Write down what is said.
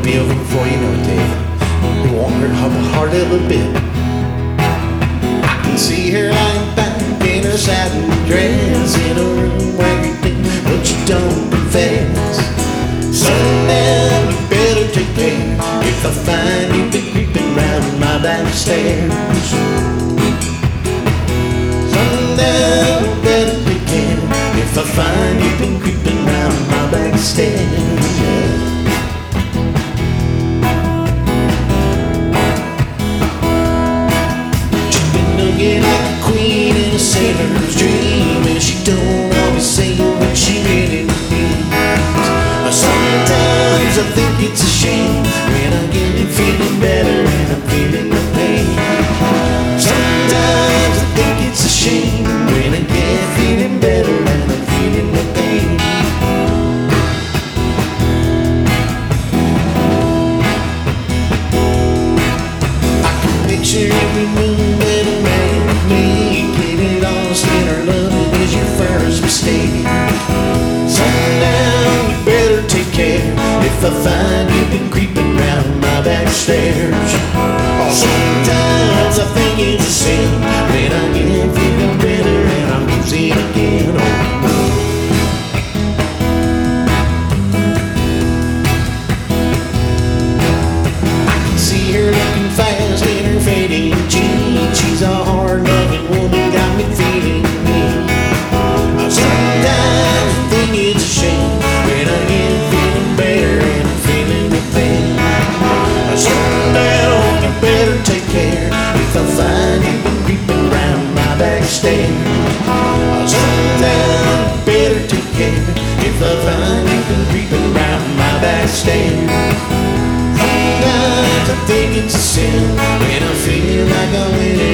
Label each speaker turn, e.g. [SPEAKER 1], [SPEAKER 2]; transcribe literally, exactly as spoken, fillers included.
[SPEAKER 1] be over before you know it, Dave. It won't hurt her heart a little bit. I can see her lying back in her satin dress in a room where you think, but you don't confess. Sundown, you better take care if I find you been creeping round my back stairs. Sundown, you better take care if I find you been creeping round my back stairs. Yeah. Looking like a queen in a sailor's dream, and she don't always say what she really means. Sometimes I think it's a shame when I get feeling better and I'm feeling the pain. Sometimes I think it's a shame when I get feeling better and I'm feeling the pain. I can picture every move that a man would make, getting lost in her love, it is your first mistake. Sundown, you better take care if I find you've been creeping round my back stairs. Oh, sometimes I think it's a sin when I get feeling better and I'm losing again. Oh. I can see her looking fast in her fading jeans. She's a hard-loving woman, got me feeling mean. Sometimes I think it's a shame when I get feeling better and I'm feeling the pain. Sundown, you better take care if I find you've been creeping round my back stairs. Sundown, you better take care if I find you've been creeping round my back stairs. Sometimes I think it's a sin when I feel like I'm winning.